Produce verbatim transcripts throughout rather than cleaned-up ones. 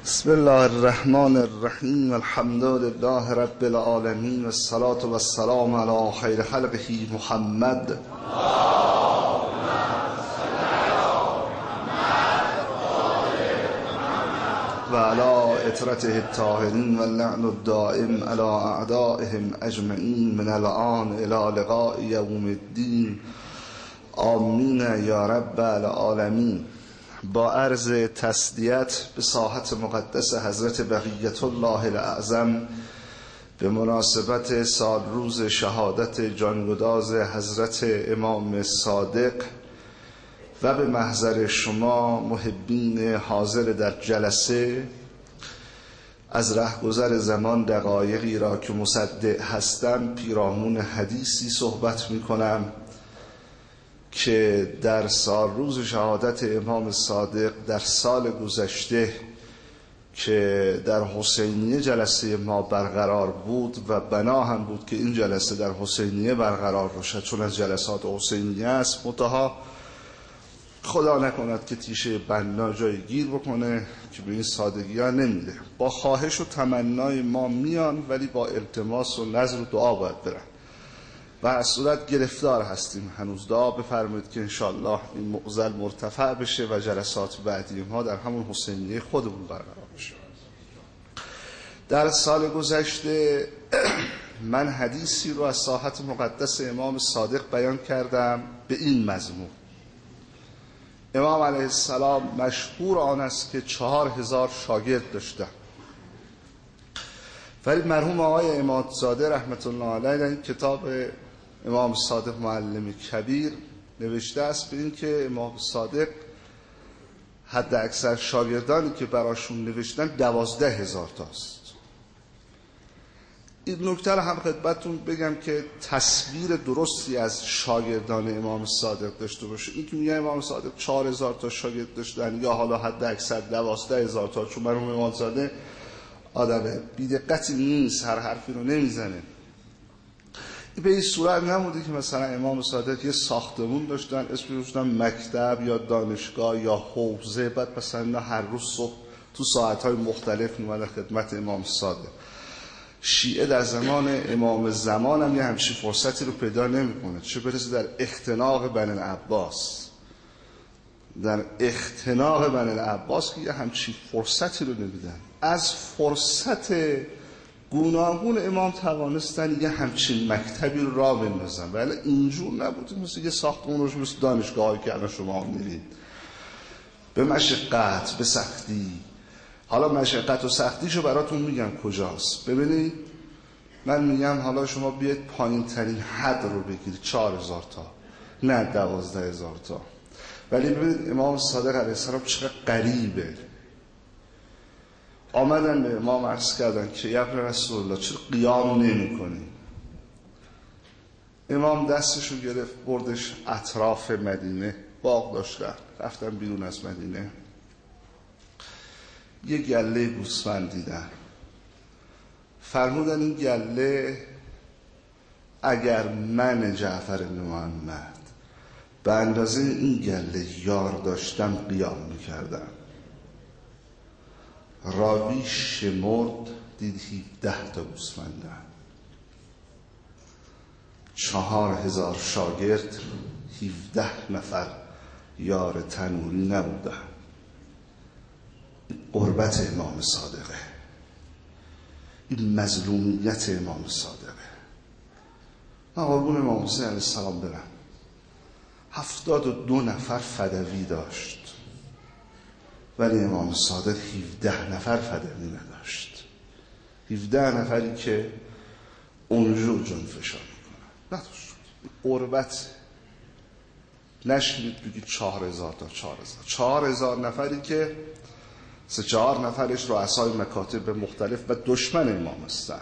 بسم الله الرحمن الرحیم. الحمد لله رب العالمین و الصلاة و السلام علی خیر خلقه محمد و علی اطرته الطاهرین و اللعن الدائم علی اعدائهم اجمعین من الان الی لقاء یوم الدین. آمین یا رب العالمین. با عرض تسلیت به ساحت مقدس حضرت بقیت الله الاعظم به مناسبت سال روز شهادت جانگداز حضرت امام صادق و به محضر شما محبین حاضر در جلسه، از رهگذر زمان دقایقی را که مصدق هستم پیرامون حدیثی صحبت می کنم که در سال روز شهادت امام صادق در سال گذشته که در حسینیه جلسه ما برقرار بود و بنا هم بود که این جلسه در حسینیه برقرار باشد چون از جلسات حسینیه است، منتها خدا نکند که تیشه بنا جای گیر بکنه که به این سادگی ها نمیده. با خواهش و تمنای ما میان ولی با التماس و نظر و دعا باید برن و از صورت گرفتار هستیم. هنوز دعا بفرمایید که انشاءالله این معضل مرتفع بشه و جلسات بعدی ما در همون حسینیه خودمون برقرار بشه. در سال گذشته من حدیثی رو از ساحت مقدس امام صادق بیان کردم به این مضمون: امام علیه السلام مشهور آن است که چهار هزار شاگرد داشتن، ولی مرحوم آقای امادزاده رحمت الله علیه در این کتاب امام صادق معلم کبیر نوشته است به این که امام صادق حد اکثر شاگردانی که براشون نوشتن دوازده هزار تاست. این نکته رو هم خدمتتون بگم که تصویر درستی از شاگردان امام صادق داشته باشه. این که میگه امام صادق چهار هزار تا شاگرد داشتن یا حالا حد اکثر دوازده هزار تا، چون مرحوم امادزاده آدم بی‌دقتی نیست، هر حرفی رو نمیزنه. به این صورت نموده که مثلا امام صادق یه ساختمون داشتن اسمش داشتن مکتب یا دانشگاه یا حوزه، بعد مثلا هر روز صبح تو ساعت‌های مختلف میومدن خدمت امام صادق. شیعه در زمان امام زمان هم یه همچین فرصتی رو پیدا نمیکنه، چه برسه در اختناق بنی العباس. در اختناق بنی العباس که یه همچین فرصتی رو نمیدن. از فرصت گوناگون امام توانستن یه همچین مکتبی رو راه بندازن، ولی اینجور نبود مثل یه ساختمون روش مثل دانشگاهی که الان شما میرید به مشقت به سختی. حالا مشقت و سختیشو براتون میگم کجاست. ببینید من میگم حالا شما بیاید پایین ترین حد رو بگیرید چهار هزار تا نه دوازده هزار تا، ولی ببینید امام صادق علیه السلام چقدر غریبه. آمدن به امام عرض کردن که یا رسول الله چرا قیام نمی کنی؟ امام دستشو گرفت بردش اطراف مدینه، باغ داشتن، رفتن بیرون از مدینه، یه گله گوسفند دیدن، فرمودن این گله اگر من جعفر بن محمد به اندازه این گله یار داشتم قیام میکردم. راوی شمرد دید هفده تا گوسفندن، چهار هزار شاگرد، هفده نفر یار تنوری نبودن. قربت امام صادقه، این مظلومیت امام صادقه. من قربون امام حسین علیه السلام برم، هفتاد و دو نفر فدوی داشت ولی امام صادق هفده نفر فدوی نداشت. هفده نفری که اونجور جنفشان میکنن نداشت. قربت نشنید بگید چهار هزار تا چهار هزار چهار هزار نفری که سه چهار نفرش رؤسای مکاتب مختلف و دشمن امام هستن،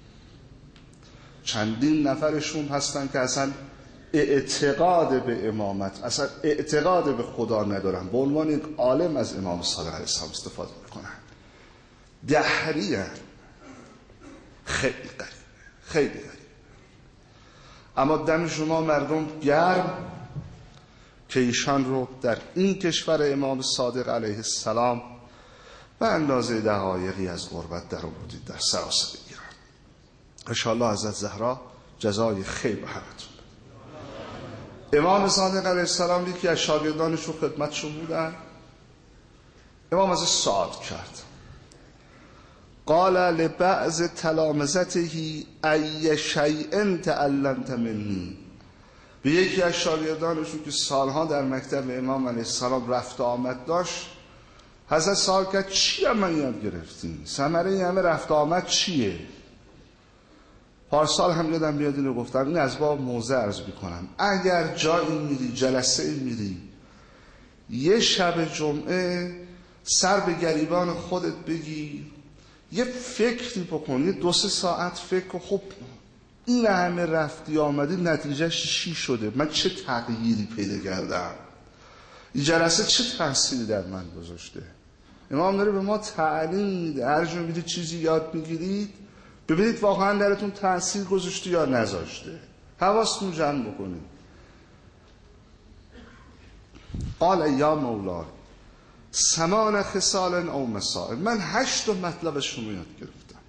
چندین نفرشون هستن که اصلا اعتقاد به امامت، اصلا اعتقاد به خدا ندارن، به عنوان یک عالم از امام صادق علیه السلام استفاده میکنن. دهریه. خیلی غریبه، خیلی غریبه. اما دم شما مردم گرم که ایشان رو در این کشور امام صادق علیه السلام و اندازه دقایقی از غربت در بودید در سراسر ایران. انشاءالله حضرت زهرا جزای خیر به همتون. امام صادق علیه السلام یکی از شاگردانش رو خدمتشون بودن. امام ازش سوال کرد. قال لبعض تلامذته ای شیء تعلمت منی. به یکی از شاگردانشون که سالها در مکتب امام علیه السلام رفت و آمد داشت، حضرت سوال کرد چی هم من یاد گرفتین؟ ثمره این همه رفت و آمد چیه؟ پارسال هم یادم بیاد اینو گفتم، این از باب موضع عرض میکنم. اگر جایی میری، جلسه میری، یه شب جمعه سر به گریبان خودت بگی، یه فکری بکن، یه دو سه ساعت فکر، خب این همه رفتی آمدی نتیجهش چی شده؟ من چه تغییری پیدا کردم؟ این جلسه چه تأثیری در من گذاشته؟ امام داره به ما تعلیم میده. هر جا میرید چیزی یاد میگیرید، ببینید واقعا درتون تأثیر گذاشته یا نذاشته. حواستون جمع بکنید. قال یا مولا سمان خصال او مسائل. من هشت مطلب شما یاد گرفتم.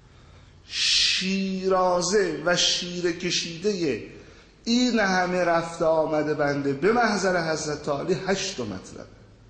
شیرازه و شیر کشیده این همه رفته آمده بنده به محضر حضرت عالی هشت مطلب.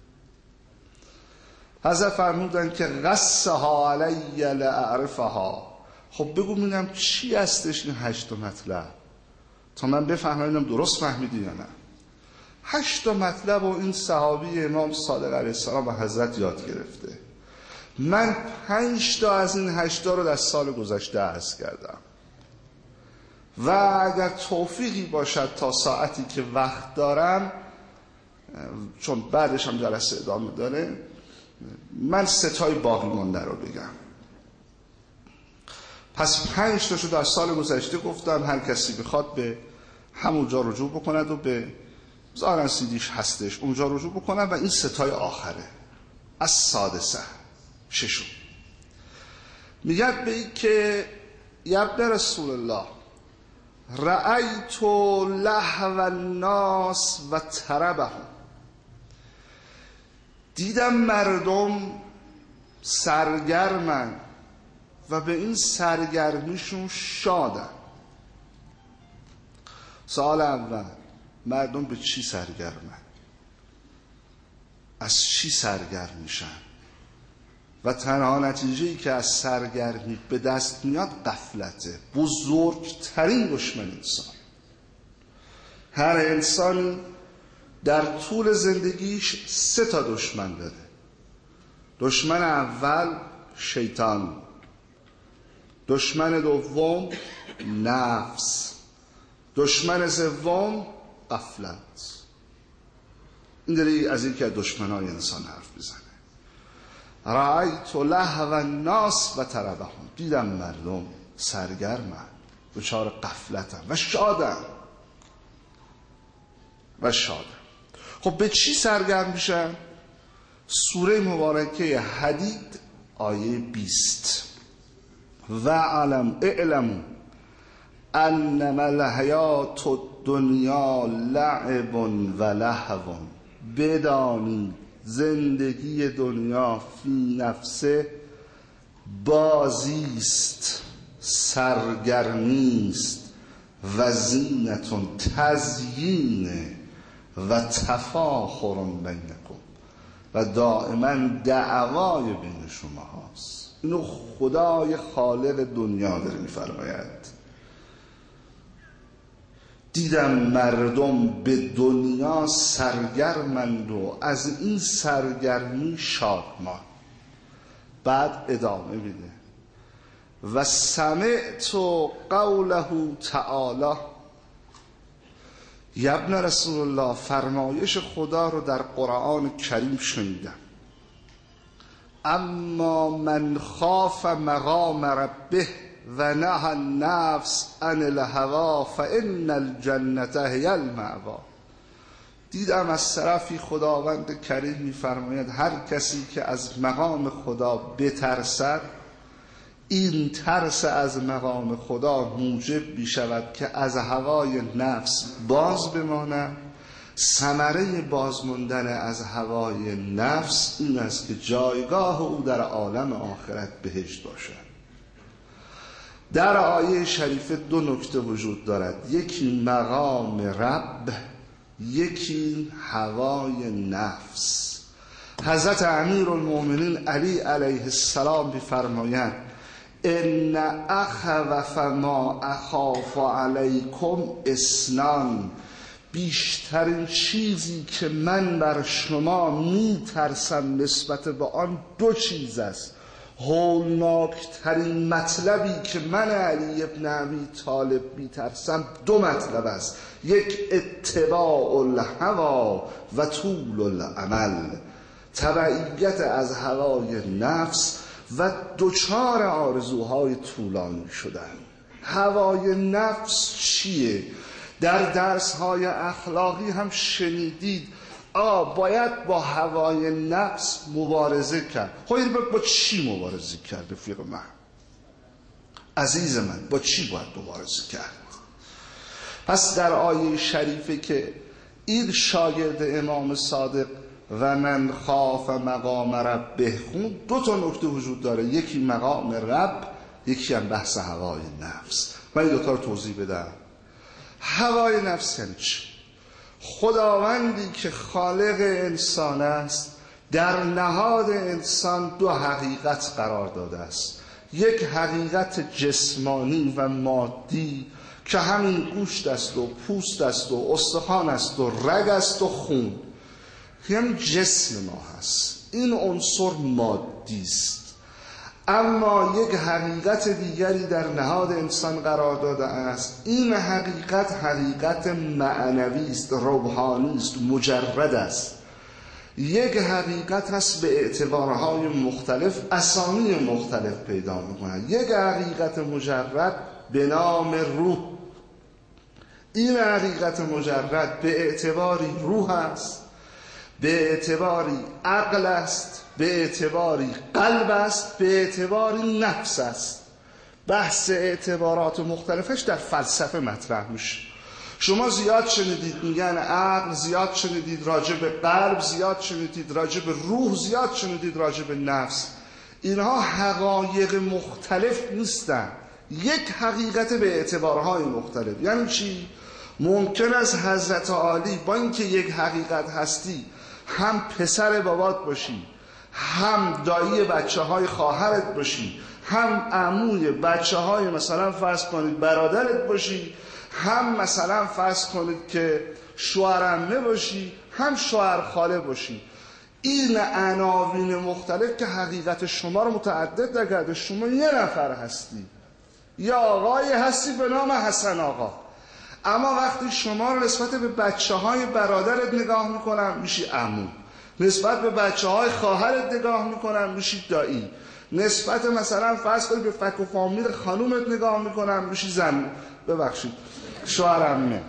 حضرت فرمودن که قصها علی لأعرفها. خب بگو ببینم چی هستش این هشت مطلب تا من بفهمم درست فهمیدی یا نه. هشت مطلب و این صحابی امام صادق علیه السلام و حضرت یاد گرفته. من پنج تا از این هشتا رو در سال گذشته عرض کردم و اگر توفیقی باشد تا ساعتی که وقت دارم، چون بعدش هم جلسه ادامه داره، من ستای باقی مانده رو بگم. پس پنج تاشو در سال گذشته گفتم. هر کسی بخواد به همونجا رجوع بکند و به ظاهرا سیدیش هستش اونجا رجوع بکنن و این ستای آخره از سادسه ششم. میگد به این که یبن رسول الله رأیت لهو الناس و طربهم. دیدم مردم سرگرمن و به این سرگرمیشون شادن. سوال اول، مردم به چی سرگرمن؟ از چی سرگرم میشن؟ و تنها نتیجه‌ای که از سرگرمی به دست میاد غفلته. بزرگترین دشمن انسان. هر انسانی در طول زندگیش سه تا دشمن داره. دشمن اول شیطان، دشمن دوم نفس، دشمن سوم غفلت. این داری از یکی از دشمنای انسان حرف بزنه. رأیت لهو الناس و طربهم. دیدم مردم سرگرمن، دچار غفلتن و شادن و شادن. خب به چی سرگرم میشن؟ سوره مبارکه حدید آیه بیست. و علم اعلموا انما الحیات الدنیا لعب و لهو. بدانید زندگی دنیا فی نفسه بازیست، سرگرمیست، و زینتون تزیینه، و تفاخر بینکم، و دائما دعوای بین شما هاست. اینو خدای خالق دنیا داره میفرماید. دیدم مردم به دنیا سرگرمند و از این سرگرمی شادمان. بعد ادامه میده و سمعت قوله تعالی. ابن رسول الله فرمایش خدا رو در قرآن کریم شنیدم. اما من خاف مقام ربه و نهى النفس عن الهوا فان الجنة هی المأوی. دیدم از طرفی خداوند کریم میفرماید هر کسی که از مقام خدا بترسد، این ترس از مقام خدا موجب می شود که از هوای نفس باز بماند، ثمره بازموندن از هوای نفس این است که جایگاه او در عالم آخرت بهشت باشد. در آیه شریفه دو نکته وجود دارد، یکی مقام رب، یکی هوای نفس. حضرت امیرالمؤمنین علی علیه السلام بفرمایند ان اخوف ما اخاف علیکم اثنان، بیشترین چیزی که من بر شما میترسم نسبت به آن دو چیز است. هولناکترین مطلبی که من علی ابن ابی طالب میترسم دو مطلب است، یک اتباع الهوا و طول الامل، تبعیت از هوای نفس و دوچار آرزوهای طولانی شدن. هوای نفس چیه؟ در درس‌های اخلاقی هم شنیدید آ باید با هوای نفس مبارزه کرد. خب با چی مبارزه کرد رفیق من؟ عزیز من با چی باید مبارزه کرد؟ پس در آیه شریفه که این شاگرد امام صادق و من خاف مقام ربه خون، دو تا نکته وجود داره، یکی مقام رب، یکی هم بحث هوای نفس. من این دوتا رو توضیح بدم. هوای نفس یعنی چی؟ خداوندی که خالق انسان است در نهاد انسان دو حقیقت قرار داده است، یک حقیقت جسمانی و مادی که همین گوشت است و پوست است و استخوان است و رگ است و خون، که همین جسم ما هست، این عنصر مادی است. اما یک حقیقت دیگری در نهاد انسان قرار داده است، این حقیقت حقیقت معنوی است، روحانی است، مجرد است. یک حقیقت هست به اعتبارهای مختلف اسامی مختلف پیدا می‌کند. یک حقیقت مجرد به نام روح. این حقیقت مجرد به اعتباری روح است، به اعتباری عقل است، به اعتباری قلب است، به اعتباری نفس است. بحث اعتبارات مختلفش در فلسفه مطرح میشه. شما زیاد شنیدید میگن عقل، زیاد شنیدید راجع به قلب، زیاد شنیدید راجع به روح، زیاد شنیدید راجع به نفس. اینها حقایق مختلف نیستن، یک حقیقت به اعتبارهای مختلف. یعنی چی؟ ممکن است حضرت عالی با اینکه یک حقیقت هستی هم پسر بابات باشی، هم دایی بچه های خواهرت باشی، هم عموی بچه های مثلا فرض کنید برادرت باشی، هم مثلا فرض کنید که شوهر عمه باشی، هم شوهر خاله باشی. این عناوین مختلف که حقیقت شما رو متعدد نکرده. شما یه نفر هستی، یا آقای هستی به نام حسن آقا، اما وقتی شما رو نسبت به بچه های برادرت نگاه میکنم میشی عمو، نسبت به بچه های خواهرت نگاه میکنم میشی دایی، نسبت مثلا فرض کنید به فک و فامیل خانومت نگاه میکنم میشی زن، ببخشید شوهر عمه.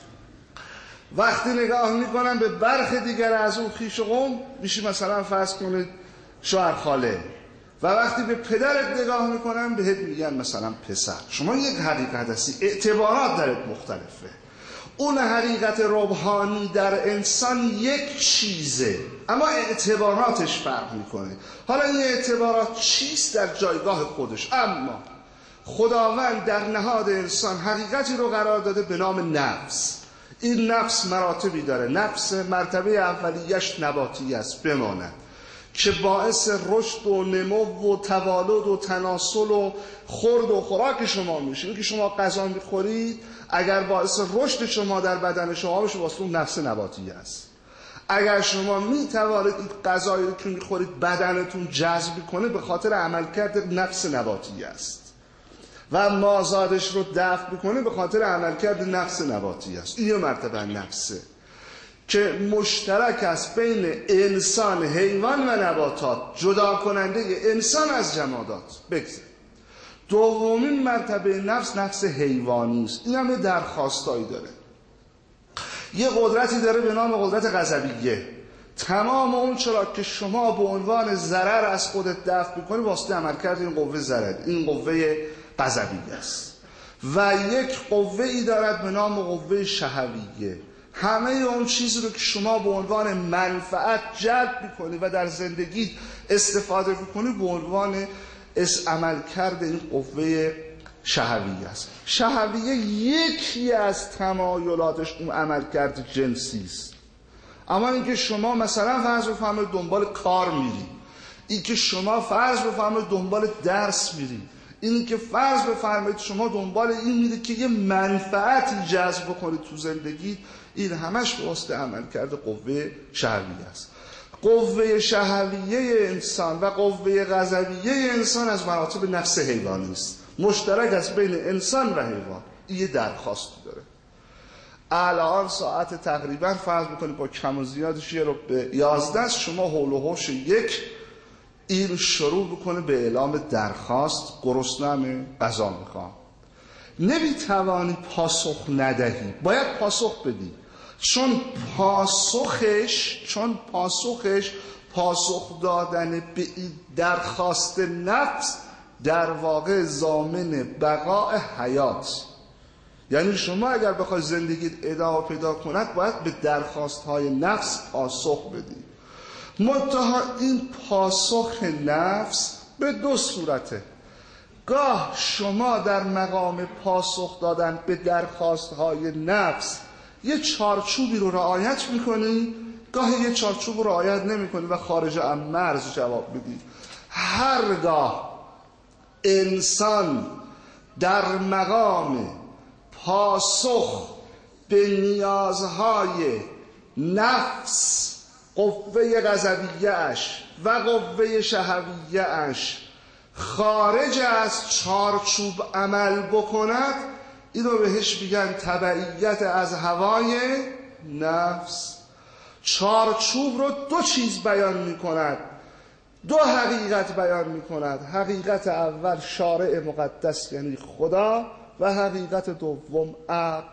وقتی نگاه میکنم به برخ دیگر از اون خویش و قوم میشی مثلا فرض کنید شوهر خاله، و وقتی به پدرت نگاه میکنم بهت میگن مثلا پسر. شما یک حقیقت هستی، اعتبارات درت مختلفه. اون حقیقت روحانی در انسان یک چیزه اما اعتباراتش فرق میکنه. حالا این اعتبارات چیست در جایگاه خودش؟ اما خداوند در نهاد انسان حقیقتی رو قرار داده به نام نفس. این نفس مراتبی داره. نفس مرتبه اولیش نباتی است بماند که باعث رشد و نمو و تولد و تناسل و خورد و خوراک شما میشه. این که شما غذا میخورید اگر باعث رشد شما در بدن شما بشه واسه اون نفس نباتی است. اگر شما میتوانید این غذایی که میخورید بدنتون جذب کنه به خاطر عملکرد نفس نباتی است و مازادش رو دفع میکنه به خاطر عملکرد نفس نباتی است. این مرتبه نفسه که مشترک است بین انسان، حیوان و نباتات، جدا کننده انسان از جمادات. بگذارید دومین مرتبه نفس نفس حیوانی است. این هم درخواستایی داره، یه قدرتی داره به نام قدرت غضبیه. تمام اون چرا که شما به عنوان ضرر از خودت دفع میکنی واسطه عملکرد این قوه ضرر، این قوه غضبیه است. و یک قوه ای دارد به نام قوه شهویه. همه اون چیزی رو که شما به عنوان منفعت جلب میکنی و در زندگی استفاده میکنی به عنوان عمل کرده این قوه شهویه است. شهویه یکی از تمایلاتش اون عمل کرده جنسی است. اما اینکه شما مثلا فرض بفرمایید دنبال کار میری، این که شما فرض بفرمایید دنبال درس میری، این که فرض بفرمایید شما دنبال این میری که یه منفعتی جذب بکنید تو زندگی، این همش به واسطه عمل کرده قوه شهویه است. قوه شهویه انسان و قوه غضبیه انسان از مراتب نفس حیوانی است، مشترک است بین انسان و حیوان. این یه درخواستی داره. الان ساعت تقریبا فرض بکنید با کم و زیادش یه رو به یازده است، شما حول و حوش یک این شروع بکنه به اعلام درخواست، گرسنه‌ام، غذا میخوام. نمیتوانی پاسخ ندهی، باید پاسخ بدی، چون پاسخش چون پاسخش پاسخ دادن به این درخواست نفس در واقع ضامن بقای حیات. یعنی شما اگر بخوای زندگیت ادامه پیدا کند باید به درخواست های نفس پاسخ بدی. منتها این پاسخ نفس به دو صورته. گاه شما در مقام پاسخ دادن به درخواست های نفس یه چارچوبی رو رعایت میکنی، گاه یه چارچوب رو رعایت نمیکنی و خارج از مرز جواب میدی. هرگاه انسان در مقام پاسخ به نیازهای نفس، قوه غضبیه‌اش و قوه شهویه‌اش خارج از چارچوب عمل بکند، اینو بهش میگن تبعیت از هوای نفس. چارچوب رو دو چیز بیان میکند، دو حقیقت بیان میکند. حقیقت اول شارع مقدس یعنی خدا و حقیقت دوم عقل.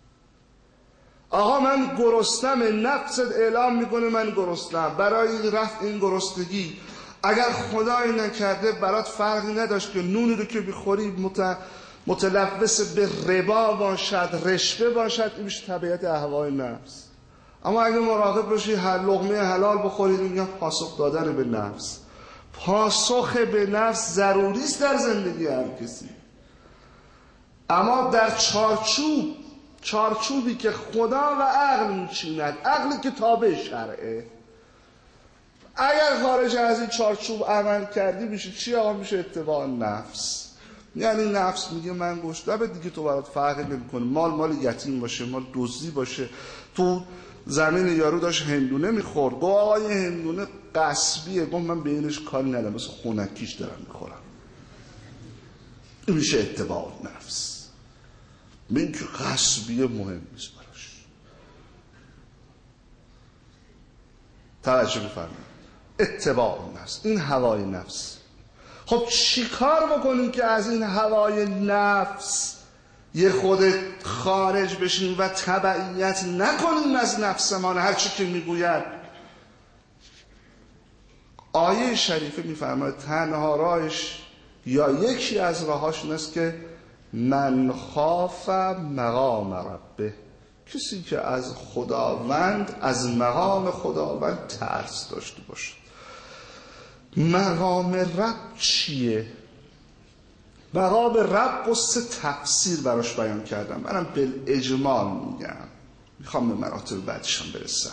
آقا من گرسنم، نفست اعلام میکنه من گرسنم. برای رفع این گرسنگی اگر خدای نکرده برات فرقی نداشت که نونی رو که بخوری مت... متلوث به ربا باشد، رشوه باشد، این میشه تبعیت اهوای نفس. اما اگه مراقب باشی هر لقمه حلال بخورید، میگن پاسخ دادن به نفس. پاسخ به نفس ضروری است در زندگی هر کسی، اما در چارچوب چارچوبی که خدا و عقل میچیند، عقلی که تابع شرعه. اگر خارج از این چارچوب عمل کردی میشه چی؟ آقا میشه اتباع نفس. یعنی نفس میگه من گشنمه دیگه، تو برات فرقی نمیکنه، مال مال یتیم باشه، مال دزدی باشه. تو زمین یارو داشت هندونه میخورد، گو آقا یه هندونه غصبیه، گو من به اینش کاری ندارم، مثل خونکیش دارم میخورم. این میشه اتباع نفس. من که غصبیه مهم نیست براش. توجه بفرمایید، اتباع نفس، این هوای نفس. خب چی کار بکنیم که از این هوای نفس یه خود خارج بشیم و تبعیت نکنیم از نفسمان هر چی که میگوید؟ آیه شریفه میفرماید تنها راهش یا یکی از راهاش این است که من خاف مقام ربه، کسی که از خداوند، از مقام خداوند ترس داشته باشه. مقام رب چیه؟ مقام رب قصه تفسیر براش بیان کردم، منم بالاجمال میگم، میخوام به مراتب بعدشم برسم.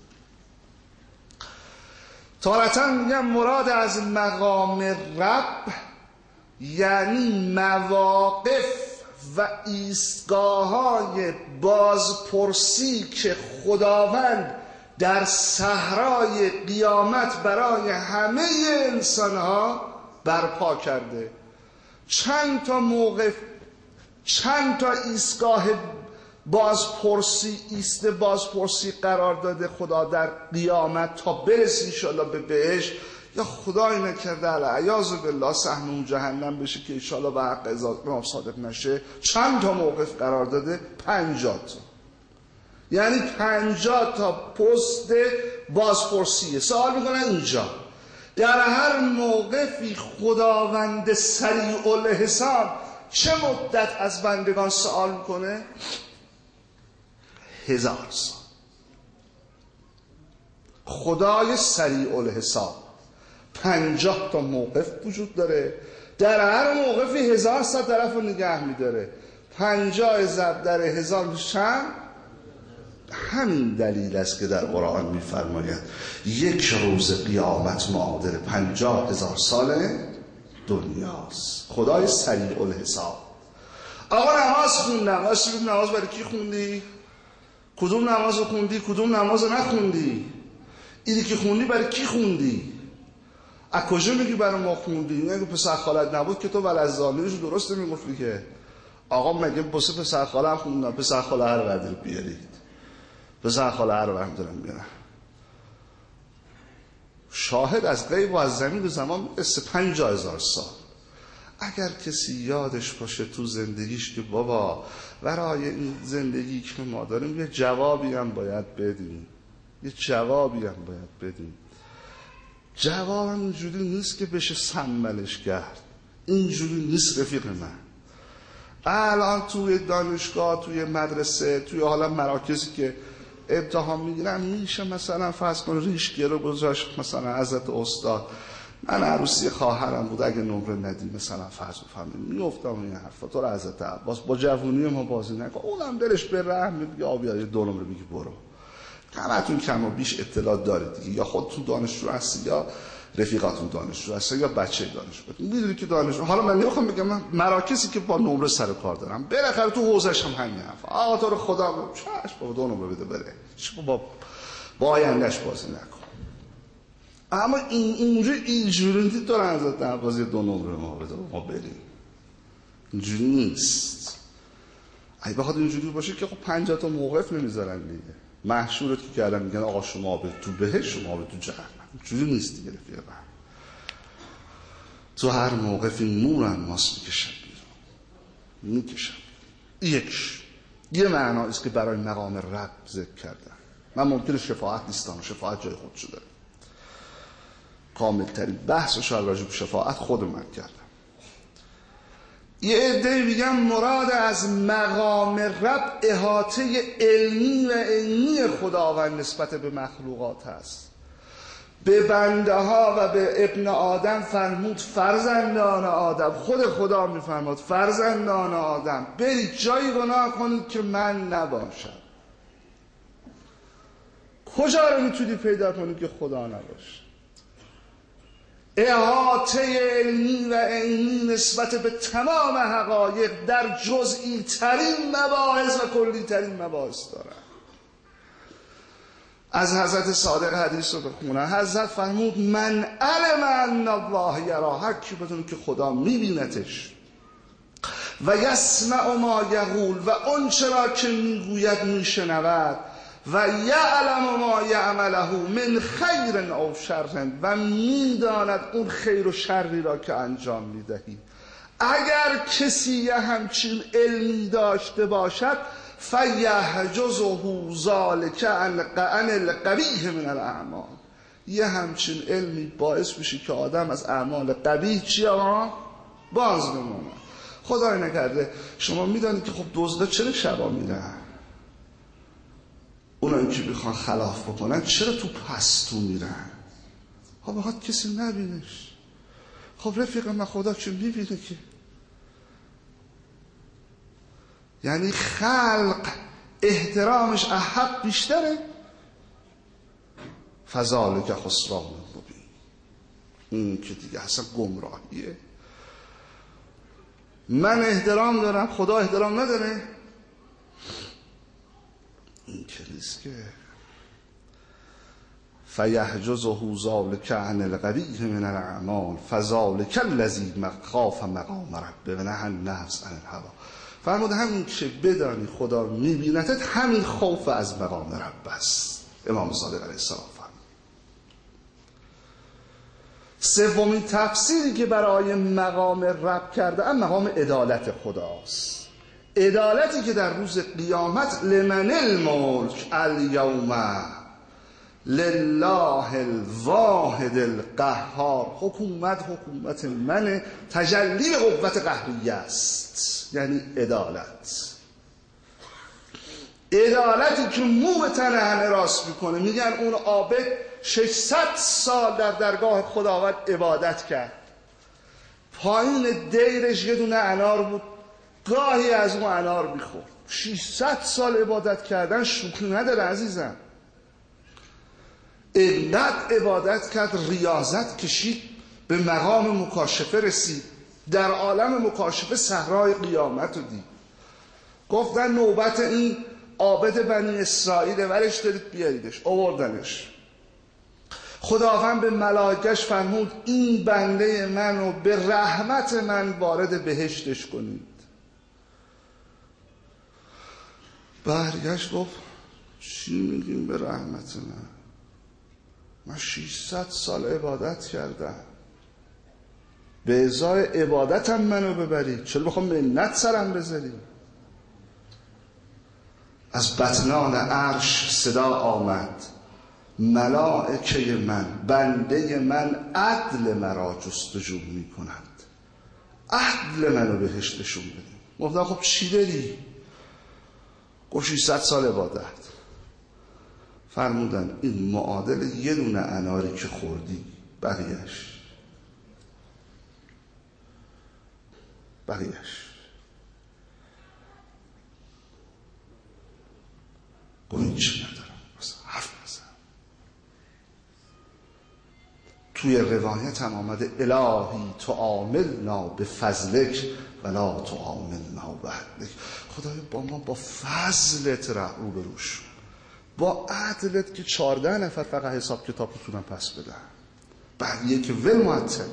تارتا میگم مراد از مقام رب یعنی مواقف و ایستگاه‌های بازپرسی که خداوند در صحرای قیامت برای همه انسان‌ها برپا کرده. چند تا موقف، چند تا ایستگاه بازپرسی، ایست بازپرسی قرار داده خدا در قیامت تا برسی انشاءالله به بهشت، یا خدای نکرده العیاذ بالله سهم جهنم بشه که انشاءالله به حق امام صادق نشه. چند تا موقف قرار داده؟ پنجاه تا. یعنی پنجاه تا پست بازپرسیه. سوال میکنن اینجا در هر موقفی خداوند سریع الحساب چه مدت از بندگان سوال میکنه؟ هزار سال. خدای سریع الحساب پنجاه تا موقف وجود داره، در هر موقفی هزار سال طرف رو نگه میداره. پنجاه ضرب در هزار میشن. همین دلیل است که در قرآن میفرماید یک روز قیامت معادل پنجاه هزار سال دنیاست. خدای سریع الحساب. آقا نماز خوندم، واسه نماز برای کی خوندی؟ کدوم نماز رو خوندی؟ کدوم نماز رو نخوندی؟ اینی که خوندی برای کی خوندی؟ از کجا میگی برای ما خوندی؟ میگه پسر خالت نبود که تو ولزالیش درسته میگفتی که آقا مگه بسه پسر خاله هم خوندم. پسر خاله هر وقت بیارید، پسر خاله هر وقت دارم میارم. شاهد از غیب و از زمین و زمان است پنجاه هزار سال. اگر کسی یادش باشه تو زندگیش که بابا برای این زندگی که ما داریم یه جوابی هم باید بدیم، یه جوابی هم باید بدیم. جواب هم اینجوری نیست که بشه سنبلش کرد. اینجوری نیست رفیق من. الان توی دانشگاه، توی مدرسه، توی حالا مراکزی که امتحان میگیرن میشه مثلا فرض کن ریشگه رو گذاشت مثلا حضرت استاد من عروسی خواهرم بود اگه نمره ندی مثلا فرض بفهمید میافتم این حرفا تو رو حضرت عباس با جوونی ما بازی نکن. اونم دلش به رحم میگه آبی یه دو نمره میگی برو. همتون کم و بیش اطلاع دارید دیگه، یا خودتون دانشجو هستی یا رفیقاتون دانشجو هستی یا بچه دانشجو. میدونی که دانشجو، حالا من نمیخوام بگم من مراکزی که با نمره سر کار دارم بالاخره تو حوزش هم همین حرف آقا تو رو خدا چش بابا دو نمره بده بره با با آیندهش بازی نکن. اما این اینجوری اینجوری نیست تو رو حضرت عباس دو نمره ما بده ما بریم. اینجوری نیست. اگه بخواد اینجوری باشه که خب پنجاه تا موقف نمیذارن دیگه. محشورت که کردن میگن آقا شما به تو بهش شما به تو جهنم. اینجوری نیست دیگه رفیق من. تو هر موقفی نورن ماست میکشن بیرون میکشن. یک یه معنی است که برای مقام رب ذکر کردن. من ممکنه شفاعت نیستم، شفاعت جای خودشو داره. کامل ترین بحث رو شاید راجع به شفاعت خود من کردم. یه عده میگن مراد از مقام رب احاطه علمی و علمی خداوند نسبت به مخلوقات هست. به بنده ها و به ابن آدم فرمود فرزندان آدم، خود خدا میفرماد فرزندان آدم برید جایی گناه کنید که من نباشم. کجا رو میتونی پیدا کنید که خدا نباشه؟ احاطه علمی و علمی نسبت به تمام حقایق در جزئی ترین مباحث و کلی ترین مباحث دارن. از حضرت صادق حدیث رو بخونن. حضرت فرمود من علم ان الله یرا، هر کی بدونه که خدا میبینتش و یسمع ما یقول و اون چرا که میگوید میشنود و یعلم ما یعمله من خیر او شر و میداند اون خیر و شری را که انجام میدهی. اگر کسی همچین علمی داشته باشد فیحجزه ذلک عن القبیح من الاعمال، یه همچین علمی باعث میشه که آدم از اعمال قبیح چی آقا؟ باز بمونه. خدای نکرده شما میدانید که خب دزدا چرا شبا میرن؟ اونایی که بخوان خلاف بکنن چرا تو پستو میرن؟ خب بخواد کسی نبینش. خب رفیق من خدا که میبینه که، یعنی خلق احترامش احق بیشتره. فذالک خسران مبین، این که دیگه اصلا گمراهیه. من احترام دارم خدا احترام نداره، این که نیست که. فیحجزه ذلک عن القبیح من الاعمال فذلک الذی خاف مقام ربه و نهی النفس عن الهوی. فرمود همین که بدانی خدا میبینتت همین خوف از مقام رب است. امام صادق علیه السلام فرمود. سومین تفسیری که برای مقام رب کرده ام مقام عدالت خداست. عدالتی که در روز قیامت لمن الملک الیوم لله الواحد القهار، حکومت حکومت من، تجلی به قوت قهریه است، یعنی عدالت. عدالتی که مو به تن همه راست میکنه. میگن اون عابد ششصد سال در درگاه خداوند عبادت کرد، پایین دیرش یه دونه انار بود، گاهی از اون انار میخورد. ششصد سال عبادت کردن شوخی نداره عزیزم. اینقدر عبادت کرد، ریاضت کشید، به مقام مکاشفه رسید. در عالم مکاشفه صحرای قیامت رو دید. گفتن نوبت این عابد بنی اسرائیل، ولش دارید بیاریدش. آوردنش. خداوند به ملائکش فرمود این بنده منو به رحمت من وارد بهشتش کنید. برگشت گفت چی میگیم به رحمت من؟ من ششصد سال عبادت کردم، به ازای عبادتم منو ببرید، چرا بخوام منت سرم بذارید؟ از بطنان عرش صدا آمد ملائکه من، بنده من عدل مرا جستجو می کند، عدل منو بهشتشون بدید. گفتم خب چی داری؟ گفت ششصد سال عبادت. فرمودن این معادل یه دونه اناری که خوردی، بقیهش بقیهش گویی چی ندارم بس حرف نزن. توی روایت هم آمده الهی تعاملنا به فضلک ولا تعاملنا به عدلک. خدای با ما با فضلت رو بروش، با عدلت که چارده نفر فقط حساب کتاب میتونن پس بدن، بقیه که ول معطل.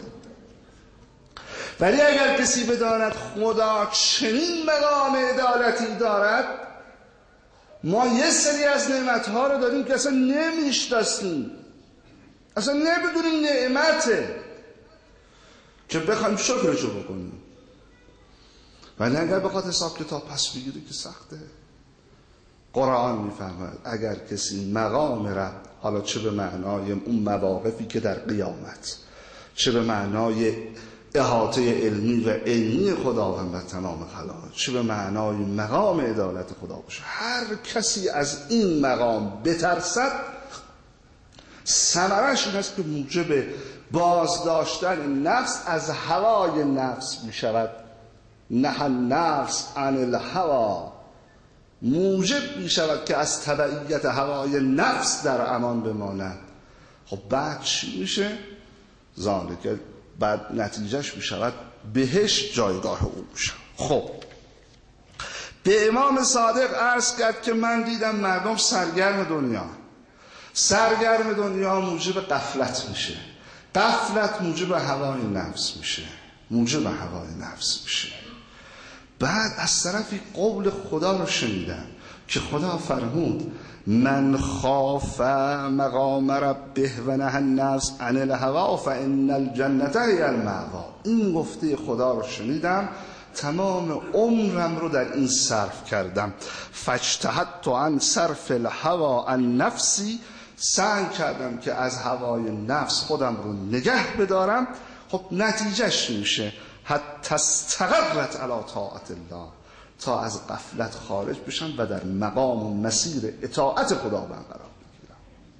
ولی اگر کسی بداند خدا چنین مقام عدالتی دارد، ما یه سری از نعمتها رو داریم که اصلا نمیشناسیم، اصلا نمیدونیم نعمته که بخوایم شکرشو بکنیم. ولی اگر بخواد حساب کتاب پس بگیره که سخته. قرآن میفهمد اگر کسی مقام رب، حالا چه به معنای اون مواقفی که در قیامت، چه به معنای احاطه علمی و علمی خداوند و تمام خلائق، چه به معنای مقام عدالت خدا باشه، هر کسی از این مقام بترسد، ثمرش این است که موجب بازداشتن نفس از هوای نفس می شود. نه نفس عن الهوا، موجب می شود که از تبعیت هوای نفس در امان بماند. خب بعد چی میشه؟ ذالک، بعد نتیجهش می شود بهشت جایگاه او میشه. خب به امام صادق عرض کرد که من دیدم مردم سرگرم دنیا، سرگرم دنیا موجب غفلت میشه، غفلت موجب هوای نفس میشه، موجب هوای نفس میشه. بعد از طرفی قول خدا رو شنیدم که خدا فرمود من خاف مقام ربه و نهى النفس عن الهوا فان الجنة هی المأوی. این گفته خدا رو شنیدم، تمام عمرم رو در این صرف کردم. فاجتهدت عن صرف الهوا عن نفسی، سعی کردم که از هوای نفس خودم رو نگه بدارم. خب نتیجهش میشه حتی استقرت علی طاعت الله، تا از غفلت خارج بشم و در مقام و مسیر اطاعت خداوند قرار بگیرم.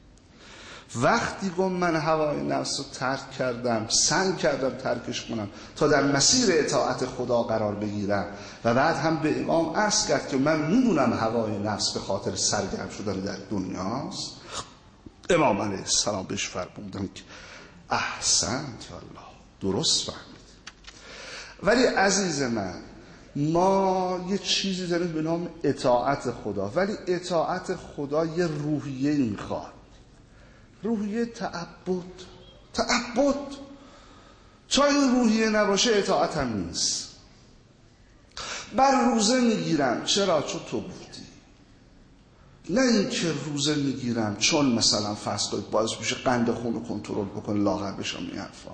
وقتی گم من هوای نفس رو ترک کردم، سعی کردم ترکش کنم تا در مسیر اطاعت خدا قرار بگیرم، و بعد هم به امام عرض کرد که من میدونم هوای نفس به خاطر سرگرم شدن در دنیاست. امام علیه السلام بهش فرمودن که احسنت والله، درست فهمید. ولی عزیز من، ما یه چیزی داریم به نام اطاعت خدا، ولی اطاعت خدا یه روحیه میخواد، روحیه تعبد. تعبد تا این روحیه نباشه اطاعت هم نیست. بر روزه میگیرم چرا؟ چون تو گفتی. نه این که روزه میگیرم چون مثلا فرض کنید باعث میشه قند خون رو کنترل بکنه، لاغر بشم، این حرفا.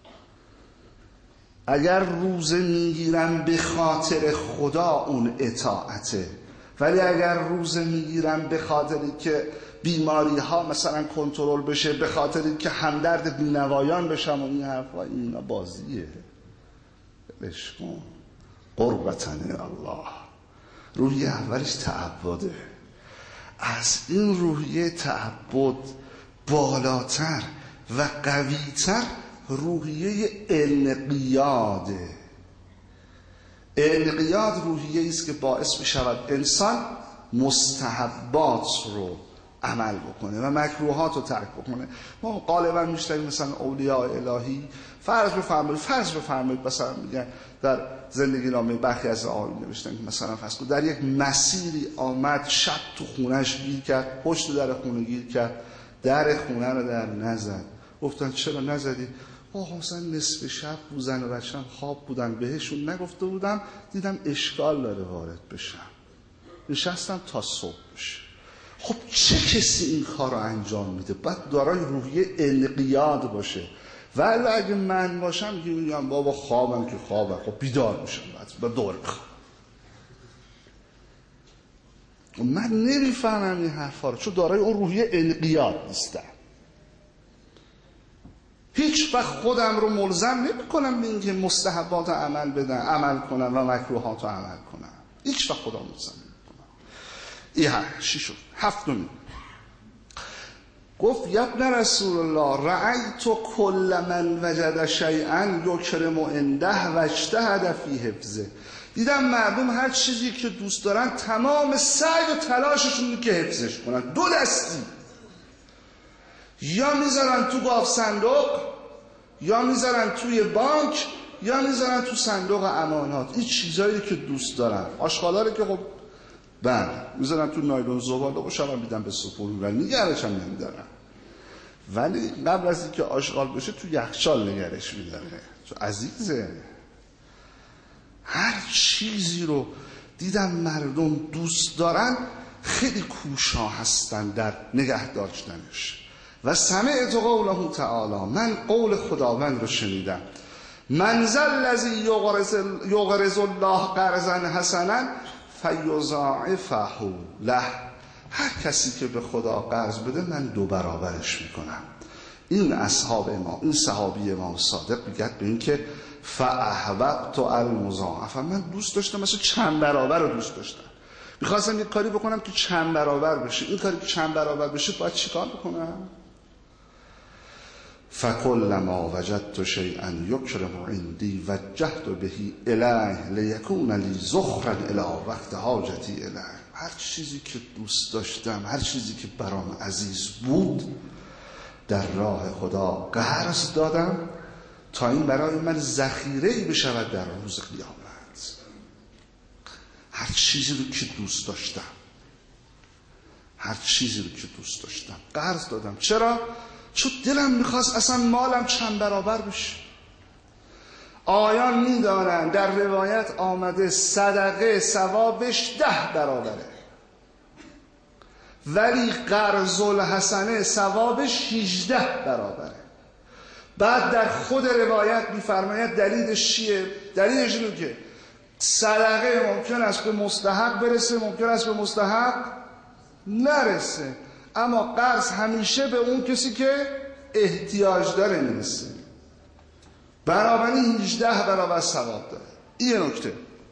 اگر روزه میگیرم به خاطر خدا اون اطاعته، ولی اگر روزه میگیرم به خاطری که بیماری ها مثلا کنترل بشه، به خاطری که همدرد بینوایان بشم و این حرفا، اینا بازیه. بلش کن. قربتن الله. روحی اولش تعبده. از این روحیه تعبد بالاتر و قویتر روحیه انقیاده. انقیاد روحیه است که باعث می شود انسان مستحبات رو عمل بکنه و مکروهات رو ترک بکنه. ما غالبا میشنویم مثلا اولیاء الهی فرض بفرمایید فرض بفرمایید مثلا میگن در زندگی نامه برخی از آقایون نوشتن که مثلا فرض کنید در یک مسیری آمد، شب تو خونش گیر کرد، پشت در خونه گیر کرد، در خونه رو در نزد. گفتن چرا نزدی؟ آقا مثلا نصف شب بود، زن و بچه‌م خواب بودن، بهشون نگفته بودم، دیدم اشکال داره وارد بشم، نشستم تا صبح بشه. خب چه کسی این کار رو انجام میده؟ باید دارای روحیه انقیاد باشه. ولی اگه من باشم میگم بابا خوابم که خوابم، خب بیدار میشم بعد با دور بخوام. من نمیفهمم این حرفا رو، چون دارای اون روحیه انقیاد نیستم. هیچ وقت خودم رو ملزم نمی کنم به اینکه مستحبات عمل بدن عمل کنم و مکروهات رو عمل کنم. هیچ وقت خودم ملزم نمی کنم. این هر شی شد. هفتمی گفت یبن رسول الله رأیت کل من وجد شیئا یکرم عنده و اجتهد فی حفظه. دیدم مردم هر چیزی که دوست دارن تمام سعی و تلاششون که حفظش کنن، دو دستی، یا میذارن تو گاف صندوق، یا میذارن توی بانک، یا میذارن تو صندوق امانات. این چیزایی که دوست دارن. آشغالا که خب بله میذارن تو نایلون زباله و شبم میدن به سپور و نگرش هم نمیدارن، ولی قبل از اینکه آشغال بشه تو یخچال نگرش میداره، چون عزیزه. هر چیزی رو دیدم مردم دوست دارن، خیلی کوشا هستن در نگه داشتنش. و سمعت قوله تعالی، من قول خداوند رو شنیدم، من ذا الذی یقرض الله قرضا حسنا فیضاعفه له. هر کسی که به خدا قرض بده من دو برابرش میکنم. این اصحاب امام، این صحابی امام صادق میگه به این که فاحببت المضاعفه، من دوست داشتم مثلا چند برابر رو دوست داشتم، میخواستم یک کاری بکنم که چند برابر بشه. این کاری که چند برابر بشه باید چیکار بکنم؟ فکلما وجدت شیئا یکرم عندی وجهت به الیه لیکون لی ذخرا الی وقت حاجتی الیه. هر چیزی که دوست داشتم، هر چیزی که برام عزیز بود، در راه خدا قرض دادم تا این برای من ذخیره‌ای بشود در روز قیامت. هر چیزی رو که دوست داشتم، هر چیزی رو که دوست داشتم قرض دادم. چرا؟ چون دلم میخواست اصلا مالم چند برابر بشه. آیان میدانن در روایت آمده صدقه ثوابش ده برابره، ولی قرض الحسنه ثوابش هجده برابره. بعد در خود روایت میفرماید دلیلش چیه؟ دلیلش اینه که صدقه ممکن است به مستحق برسه، ممکن است به مستحق نرسه، اما قرض همیشه به اون کسی که احتیاج داره میرسه. بنابراین هجده برابر ثواب داره. این نکته.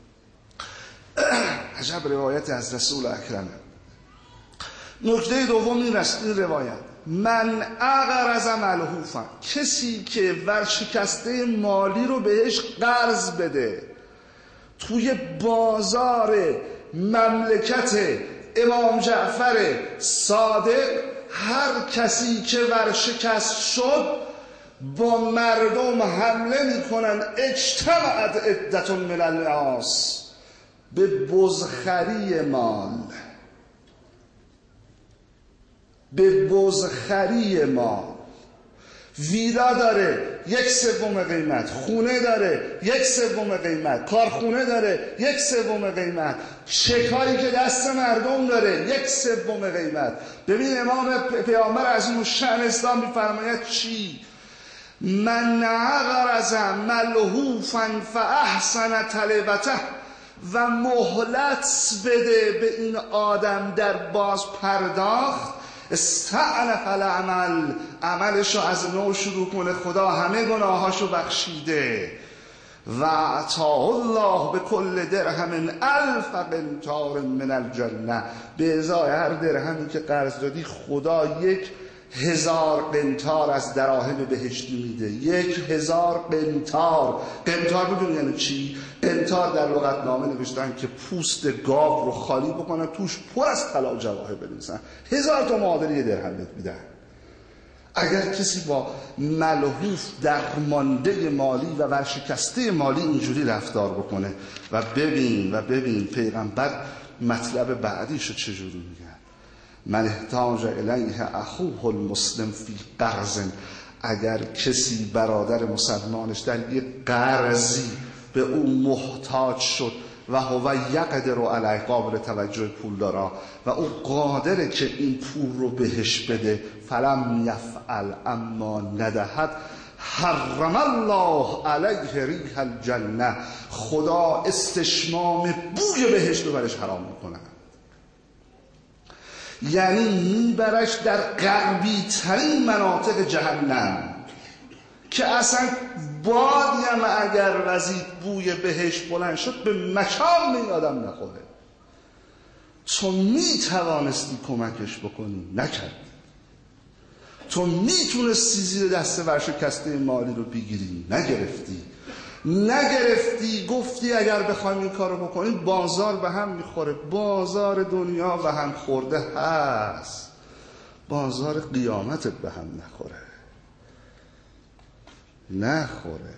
عجب روایت از رسول اکرمه. نکته دوم این است، این روایت من اقرض ملهوفا، کسی که ورشکسته مالی رو بهش قرض بده. توی بازار مملکت امام جعفر صادق هر کسی که ورشکست شد با مردم حمله میکنن. اجتمعت عدة من الناس به بزخری مال، به بزخری مال. ویلا داره یک سوم قیمت، خونه داره یک سوم قیمت، کارخونه داره یک سوم قیمت، چکایی که دست مردم داره یک سوم قیمت. ببین امام پیامبر از اون شأن اسلام میفرماید چی؟ من اقرض ملهوفا فاحسن طلبته، و مهلت بده به این آدم در باز پرداخت، استعنف العمل، عملشو از نو شروع کنه، خدا همه گناهاشو بخشیده. و اعطاه الله به کل درهم الف قنطار من الجنه، به ازای هر درهمی که قرض دادی خدا یک هزار قنطار از دراهم بهشتی میده. یک هزار قنطار. قنطار بدون یعنی چی؟ قنطار در لغتنامه نوشتن که پوست گاو رو خالی بکنن توش پر از طلا و جواهر بنویسن. هزار تا معادل یه درهم بهت میدن. اگر کسی با ملحوف درمانده مالی و ورشکسته مالی اینجوری رفتار بکنه و ببین و ببین پیغمبر مطلب بعدیشو چجوری میگه: من احتاج الیه اخوه المسلم فی قرض، اگر کسی برادر مسلمانش در یک قرضی به او محتاج شد و هو یقدر علیه، قابل توجه پول دارا و او قادره که این پول رو بهش بده، فلم یفعل، اما ندهد، حرم الله علیه ریح الجنه، خدا استشمام بوی بهشت رو برش حرام میکنه. یعنی میبرش در غربی ترین مناطق جهنم که اصلا بادی هم اگر وزید بوی بهشت بلند شد به مشام این آدم نخوره. تو میتوانستی کمکش بکنی، نکردی. تو میتونستی زیر دست ورشکسته مالی رو بگیری، نگرفتی. نگرفتی گفتی اگر بخوایم این کار رو بکنیم بازار به هم میخوره. بازار دنیا به هم خورده هست، بازار قیامتت به هم نخوره. نخوره.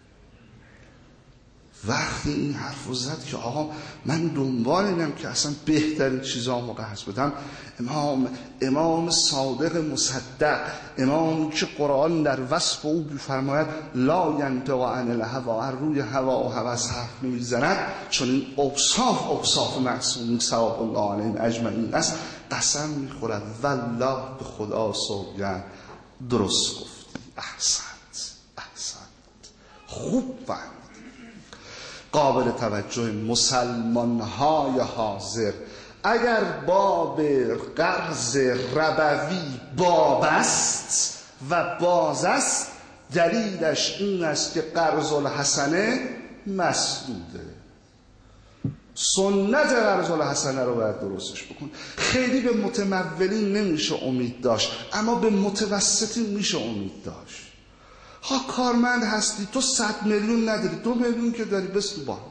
وقتی این حرف رو زد که آقا من دنبال اینم که اصلا بهترین چیزامو قرض بدم، امام امام صادق مصدق، امام که قرآن در وصف او بفرماید لا ینطق عن الهوی، هر روی هوا و هوس حرف نمیزند، چون این اوصاف اوصاف معصومین صواب الله علیهم اجمعین است، قسم میخورد والله به خدا سوگند درست گفتی، احسنت احسنت، خوب فهمید. قابل توجه مسلمان‌های حاضر، اگر باب قرض ربوی باب است و باز است، دلیلش این است که قرض الحسنه مسدوده. سنت قرض الحسنه رو باید درستش بکن. خیلی به متمولین نمیشه امید داشت، اما به متوسطین میشه امید داشت. ها کارمند هستی، تو صد میلیون نداری، دو میلیون که داری بس تو بانک،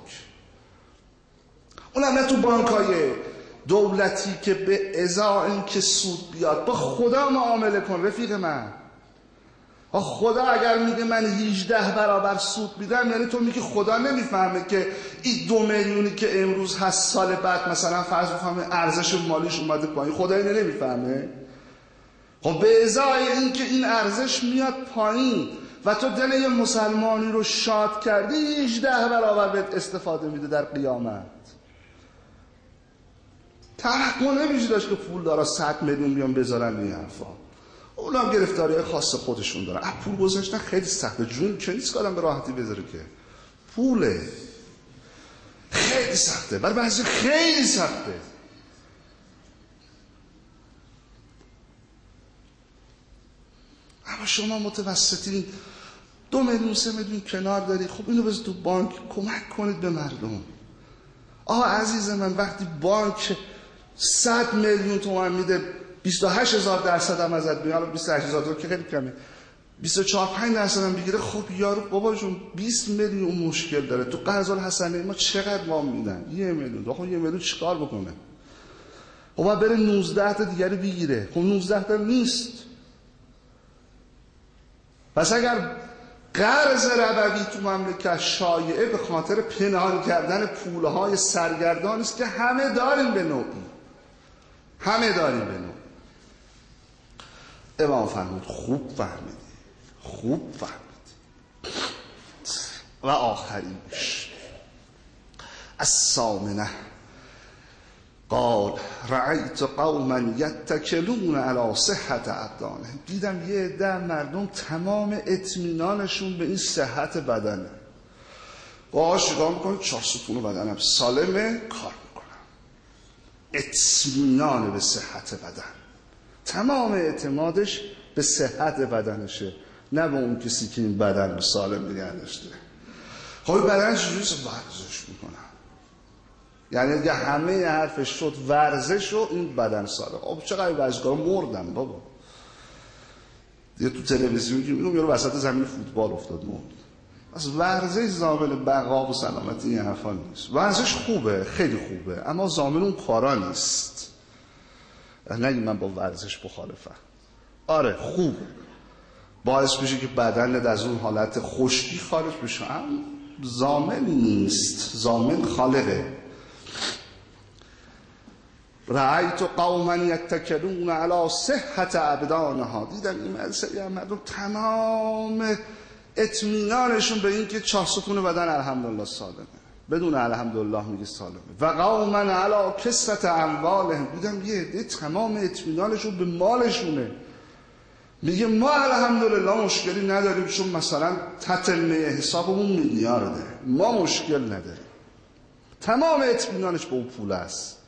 اونم نه تو بانک های دولتی که به ازای این که سود بیاد. با خدا معامله کن رفیق من. ها خدا اگر میگه من هجده برابر سود میدم، یعنی تو میگی خدا نمیفهمه که این دو میلیونی که امروز هست سال بعد مثلا فرض بفهمه ارزش مالیش اومده پایین، خدا اینو نمیفهمه؟ خب به ازای این که این ارزش میاد پایین و تو دل یه مسلمانی رو شاد کردی، هجده برابر بهت استفاده میده در قیامت. توقع نمیشه داشت که پول دارا صد میلیون بیان بذارن این حرفا. اونا گرفتاری خاص خودشون دارن. اه پول گذاشتن خیلی سخته، جون که نیست که آدم به راحتی بذاره، که پوله خیلی سخته، برای بعضی خیلی سخته. اما شما متوسطین دو میلیون سه میلیون کنار داری، خب اینو بذار تو بانک، کمک کنید به مردم. آها عزیز من، وقتی بانک صد میلیون تومان میده، بیست و هشت هزار درصد هم ازت میگیره، حالا بیست و هشت هزار تومان که خیلی کمه، بیست و چهار پنج درصد هم بگیره، خب یارو بابا جون بیست میلیون مشکل داره. تو قرض الحسنه ما چقدر وام میدن؟ یه میلیون. خب یه میلیون چیکار بکنه؟ خب بره نوزده تا دیگری بگیره. خب نوزده تا نیست. پس اگر قرض ربوی تو مملکت شایعه به خاطر پنهان کردن پولهای سرگردان است که همه داریم به نوعی، همه داریم به نوعی. امام فرمود خوب فهمیدی، خوب فهمیدی. و آخریش الثامنه قال رأیت قوما یتکلون علی صحت ابدانهم، دیدم یه عده مردم تمام اطمینانشون به این صحت بدنه. باهاش نگاه میکنه چهار ستون بدنم سالمه، کار میکنم. اطمینان به صحت بدن، تمام اعتمادش به صحت بدنشه، نه به اون کسی که این بدن رو سالم نگه داشته. خب بدن چجوری ورزش میکنن؟ یعنی اگه همه حرفش شد ورزش و این بدن سالم. خب چقدر ورزشکارا مردن بابا. دیگه تو تلویزیون که میگم یارو وسط زمین فوتبال افتاد مرد. از ورزش ضامن بقا و سلامتی این حرفا نیست. ورزش خوبه، خیلی خوبه، اما ضامن اون کارا نیست. نگید من با ورزش مخالفم. آره خوب باعث میشه که بدنت از اون حالت خشکی خارج بشه، اما ضامن نیست. ضامن خالقه. رأیت قوما یتکلون علی صحت ابدانها. دیدم این مسئله مردم تمام اطمینانشون به این که چاه ستون بدن الحمدلله سالمه، بدون الحمدلله میگه سالمه. و قوما علی کثرت اموالهم. دیدم یه عده تمام اطمینانشون به مالشونه، میگه ما الحمدلله مشکلی نداریم چون مثلا تتمه حسابمون میلیارده، ما مشکل نداریم. تمام اطمینانش به اون پول است،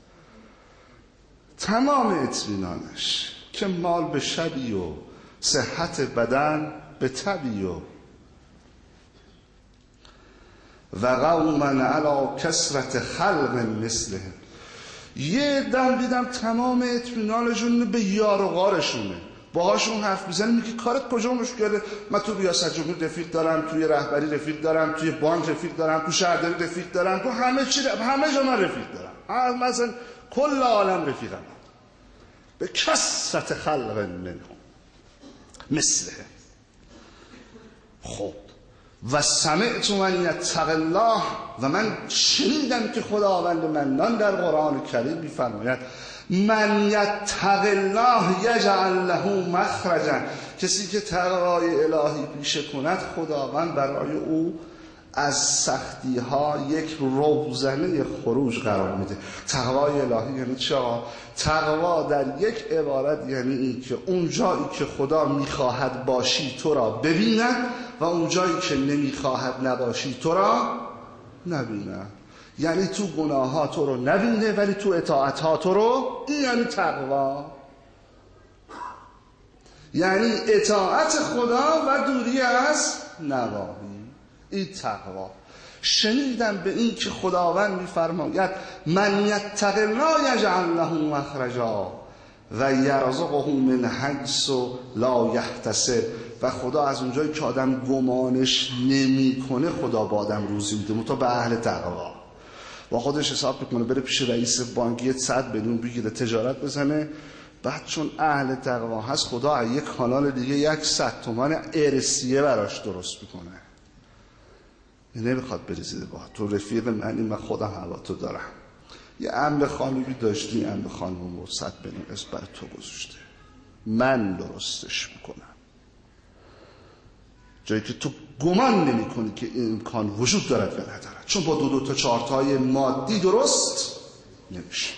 تمام اطمینانش که مال به شبی و صحت بدن به تبی و و قوما علی کثرت خلق مثله. یه دم دیدم تمام اطمینانشون به یار و غارشونه، باهاشون حرف میزنه، میگه کارت کجا مشکله؟ من تو ریاست جمهوری رفیق دارم، توی رهبری رفیق دارم، توی بانک رفیق دارم، تو شهرداری رفیق دارم، تو همه چی همه جا من رفیق دارم، مثلا کل عالم رفیقم. به کثرت خلق منهم مثله. خب و سمعت من یتق الله. و من شنیدم که خداوند منان در قرآن کریم می‌فرماید من یتق الله یجعل له مخرجا. کسی که تقوای الهی پیشه کند خداوند برای او از سختی ها یک روزنه خروج قرار میده. تقوای الهی یعنی چرا؟ تقوا در یک عبارت یعنی این که اون جایی که خدا میخواهد باشی تو را ببیند و اون جایی که نمیخواهد نباشی تو را نبیند. یعنی تو گناه ها تو رو نبینه ولی تو اطاعت ها تو رو. این یعنی تقوا، یعنی اطاعت خدا و دوری از نواهی. این تقوا. شنیدم به این که خداوند میفرماید من یتق الله یجعل له مخرجا و یرزقه من حیث لا یحتسب. و خدا از اونجایی که آدم گمانش نمیکنه خدا با آدم روزی میده، متا به اهل تقوا. با خودش حساب میکنه بره پیش رئیس بانکی صد میلیون بگیره تجارت بزنه، بعد چون اهل تقوا هست خدا از یک کانال دیگه یک صد تومان ارسیه براش درست میکنه. نمیخواد بری زیر بار. تو رفیق منی، من خودم هوا تو دارم. یه عمه خانومی داشتی، عمه خانوم رو صد میلیون اسم برای تو گذاشته، من درستش میکنم. جایی که تو گمان نمی کنی که این امکان وجود دارد و ندارد، چون با دو دو تا چارتای مادی درست نمیشه.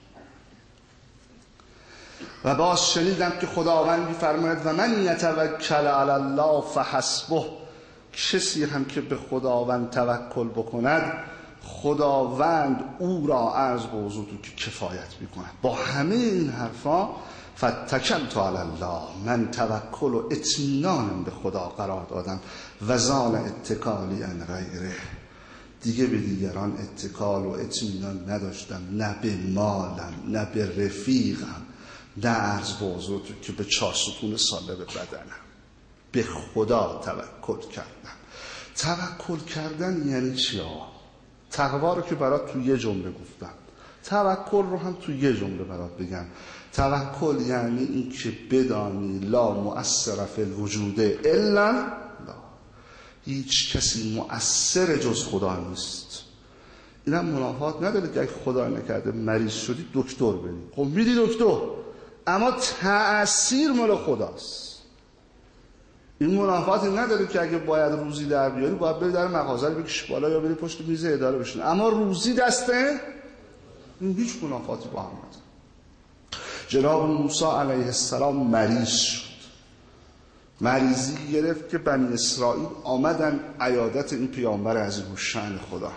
و باز شنیدم که خداوند می‌فرماید و من یتوکل علی الله فحسبه. کسی هم که به خداوند توکل بکند خداوند او را عرض به حضور تو که کفایت میکند. با همه این حرفا فتکلت علی الله، من توکل و اطمینانم به خدا قرار دادم و زال اتکالی عن غیره. دیگه به دیگران اتکال و اطمینان نداشتم، نه به مالم نه به رفیقم، نه عرض به حضور تو که به چهار ستون ساله به بدنم. به خدا توکل کردم. توکل کردن یعنی چی آقا؟ تقوا رو که برات تو یه جمله گفتم، توکل رو هم تو یه جمله برات بگم. توکل یعنی این که بدانی لا مؤثر فی الوجود الا لا، هیچ کسی مؤثر جز خدا نیست. اینم منافات نداره که اگه خدا نکرده مریض شدی دکتر بری، خب میری دکتر، اما تأثیر مال خداست. این منافاتی نداره که اگه باید روزی در بیاری باید بری در مغازه رو بکشی بالا یا بری پشت میز اداره بشین، اما روزی دسته این هیچ منافاتی با هم نداره. جناب موسی علیه السلام مریض شد، مریضی گرفت که بنی اسرائیل آمدن عیادت این پیامبر عظیم الشأن خدا.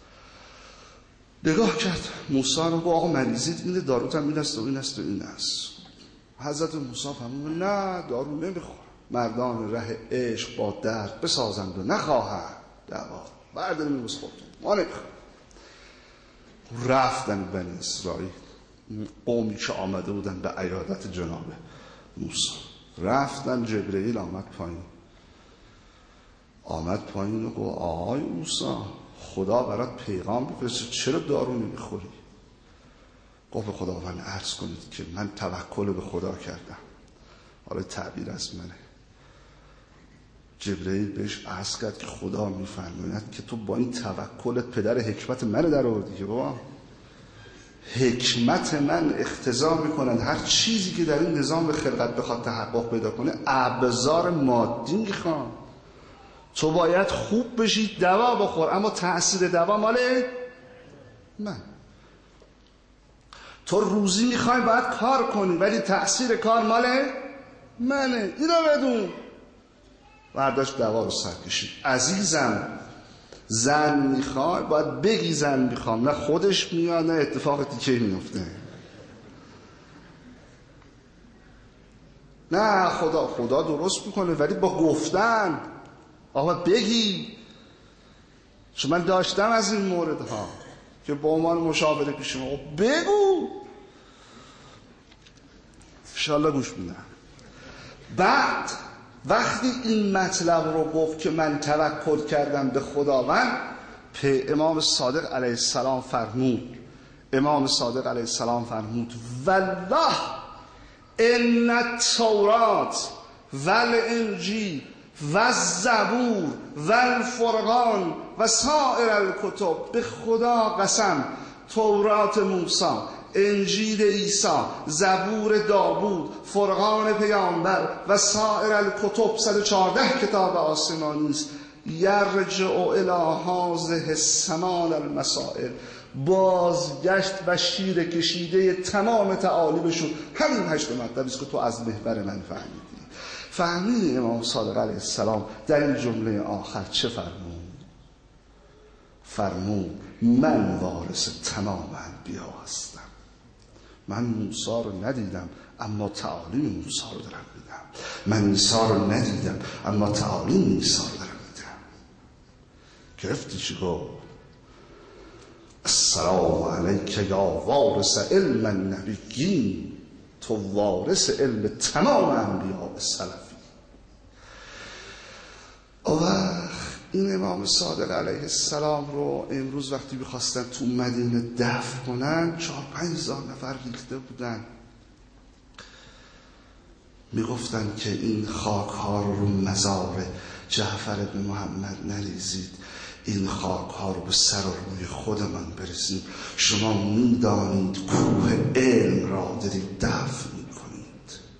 نگاه کرد موسی رو، گفت آقا مریضید اینه، داروت هم این است و این است و این است. حضرت موسی فرمود نه دارو نمیخورم، مردان ره عشق با درد بسازند و نخواهند دوا. برداریم این خودتون، ما نمیخوایم. رفتن بنی اسرائیل، قومی که آمده بودن به عیادت جناب موسی، رفتن. جبرئیل آمد پایین آمد پایین و گفت آهای موسی، خدا برات پیغام بفرسته، چرا دارو نمیخوری؟ گفت به خداوند عرض کنید که من توکل به خدا کردم. حالا تعبیر از منه. جبرئیل بهش عرض کرد که خدا میفرماید که تو با این توکلت پدر حکمت من در آوردی که بابا حکمت من اقتضا میکنند هر چیزی که در این نظام خلقت بخواد تحقق پیدا کنه ابزار مادی میخواد. تو باید خوب بشی، دوا بخور، اما تأثیر دوا مال من. تو روزی میخوای باید کار کنی، ولی تأثیر کار مال منه. اینو بدون. برداشت دوا رو سر کشید. عزیزم زن میخوای باید بگی زن میخوام، نه خودش میاد نه اتفاق دیگه میفته. نه خدا خدا درست میکنه، ولی با گفتن. آقا بگی. چون من داشتم از این موردها که با عنوان مشاوره پیش ما بگو. انشالله گوش میدن. بعد وقتی این مطلب رو گفت که من توکل کردم به خداوند، امام صادق علیه السلام فرمود امام صادق علیه السلام فرمود والله ان التورات والانجیل والزبور والفرقان و سایر الکتب، به خدا قسم تورات موسی، انجیل عیسی، زبور داوود، فرقان پیامبر و سایر الکتب، صد و چهارده کتاب آسمانی است، یرجع الی هذه السمان المسائل، بازگشت و شیر کشیده تمام تعالیمشون همین هشت مطلبی است که تو از محور من فهمیدی. فهمید امام صادق علیه السلام در این جمله آخر چه فرمود؟ فرمود من وارث تمام انبیا هستم. من موسی رو ندیدم اما تعالیم موسی رو دارم میدم. من عیسی رو ندیدم اما تعالیم عیسی رو دارم میدم. گرفتی چی گفت؟ السلام علیک یا وارث علم النبیین، تو وارث علم تمام انبیا سلفی. و این امام صادق علیه السلام رو امروز وقتی بخواستن تو مدینه دفن کنن، چهار پنج هزار نفر ریخته بودن. میگفتن که این خاک ها رو مزار جعفر بن محمد نریزید، این خاک ها رو به سر و روی خودمان برسیم. شما میدانید کوه علم را دارید دفن میکنید.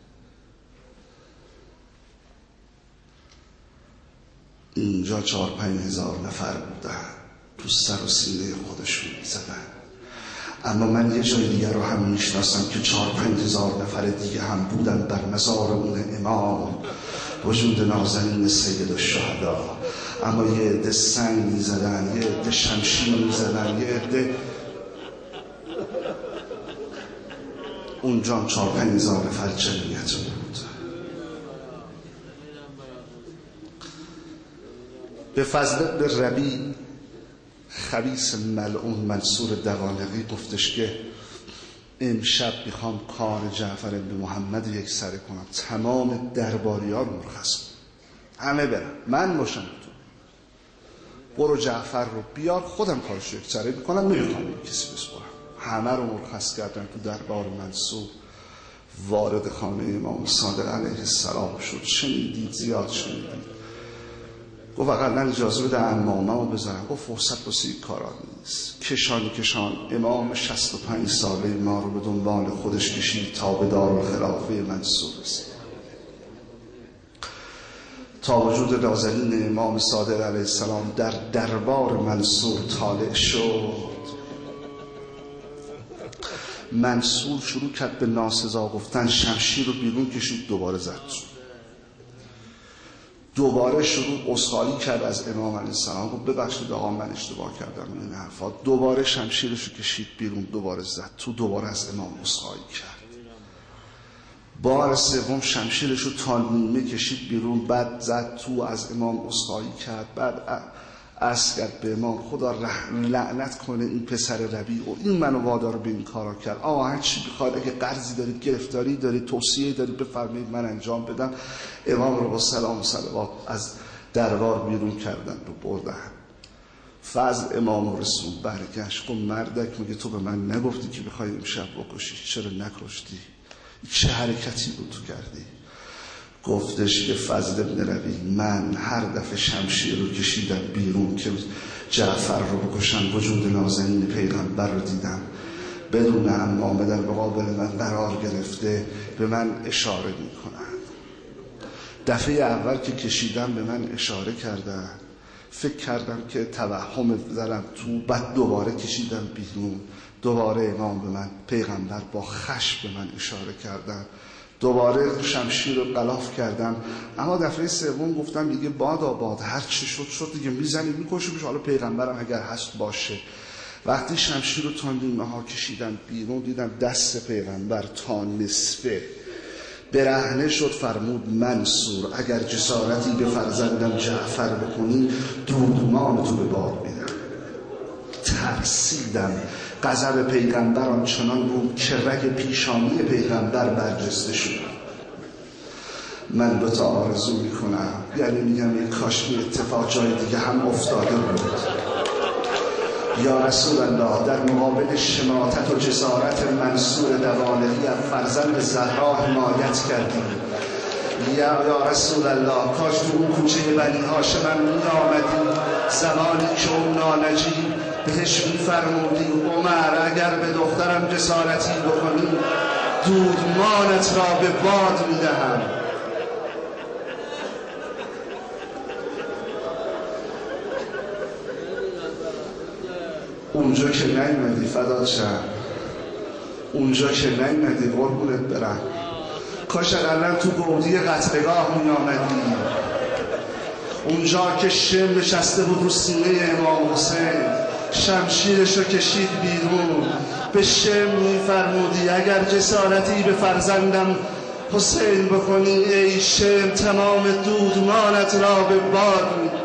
اینجا چهار پنج هزار نفر بودن، تو سر و سینه خودشون میزدن. اما من یه جای دیگه رو هم میشناسم که چهار پنج هزار نفر دیگه هم بودن بر مزار اون امام، وجود نازنین سید الشهدا. اما یه عده سنگ میزدن، یه عده شمشیر میزدن، یه عده اونجا چهار پنج هزار نفر جمعیت بود. به فضل ابن ربیع خبیث ملعون منصور دوانقی گفتش که امشب میخوام کار جعفر بن محمد یک سره کنم، تمام درباری ها رو مرخص کنم، همه برم، من باشم تو، برو جعفر رو بیار، خودم کارش یک سره بکنم، نمیخوام کسی بسپارم. همه رو مرخص کردن تو دربار منصور. وارد خانه امام صادق علیه السلام شد. شنیدید؟ زیاد شنیدید. گفت اقلا اجازه بده عمامه رو بذارم. گفت فرصت واسه این کارا نیست. کشان کشان امام شصت و پنج ساله ما رو به دنبال خودش کشید تا به دارالخلافه منصور رسید، تا وجود نازنین امام صادق علیه السلام در دربار منصور طالع شد. منصور شروع کرد به ناسزا گفتن، شمشیر رو بیرون کشید، دوباره زد. دوباره شروع عذرخواهی کرد از امام علیه السلام، گفت ببخشید آقا من اشتباه کردم این حرفا. دوباره شمشیرش رو کشید بیرون، دوباره زد تو، دوباره از امام عذرخواهی کرد. بار سوم شمشیرش رو تا نیمه کشید بیرون، بعد زد تو، از امام عذرخواهی کرد. بعد عرض کرد به امام خدا رحم لعنت کنه این پسر ربیع و این منو وادار به این کارا کرد. آقا هر چی بخواد، اگه قرضی دارید، گرفتاری دارید، توصیه دارید بفرمایید من انجام بدم. امام رو با سلام و صلوات از دربار بیرون کردن رو بردن. فضل امام رسول برگشت گفت مردک میگه تو به من نگفتی که بخوای امشب بکشی، چرا نکشتی؟ چه حرکتی بود تو کردی؟ گفتش که فضل ابن ربیع من هر دفعه شمشیر رو کشیدم بیرون که جعفر رو بکشم، وجود نازنین پیغمبر رو دیدم، بدون عمامه در مقابل من قرار گرفته به من اشاره میکنن. دفعه اول که کشیدم به من اشاره کردن، فکر کردم که توهم دارم تو، بعد دوباره کشیدم بیرون، دوباره امام به من پیغمبر با خشم به من اشاره کردن، دوباره شمشیر رو غلاف کردم. اما دفعه سوم گفتم دیگه باد آباد، هر چی شد شد دیگه، میزنی میکشیمش، حالا پیغمبرم اگر هست باشه. وقتی شمشیر رو تا نیمه ها کشیدم بیرون، دیدم دست پیغمبر تا نصفه برهنه شد. فرمود منصور اگر جسارتی به فرزندم جعفر بکنی دودمان تو به باد میدم. ترسیدم. غضب پیغمبر آنچنان بود که رگ پیشانی پیغمبر برجسته شد. من به تو آرزو میکنم، یعنی میگم یک کاش می اتفاق جای دیگه هم افتاده بود. یا رسول الله در مقابل شماتت و جسارت منصور دوالقی از فرزند زهرا حمایت کردیم. یا یا رسول الله کاش تو اون کوچه بنی هاشم هم می آمدی، زمانی که اون نانجی بهش می فرمودی عمر اگر به دخترم جسارتی بکنی دودمانت را به باد می دهم. اونجا که نیومدی فدات شم، اونجا که نیومدی قربونت برم. کاش اقلا تو گودی قتلگاه می آمدی، اونجا که شم نشسته بود رو سینه امام حسین، شمشیرش رو کشید بیرون، به شم می فرمودی اگر جسارتی به فرزندم حسین بکنی ای شم تمام دودمانت را به باد می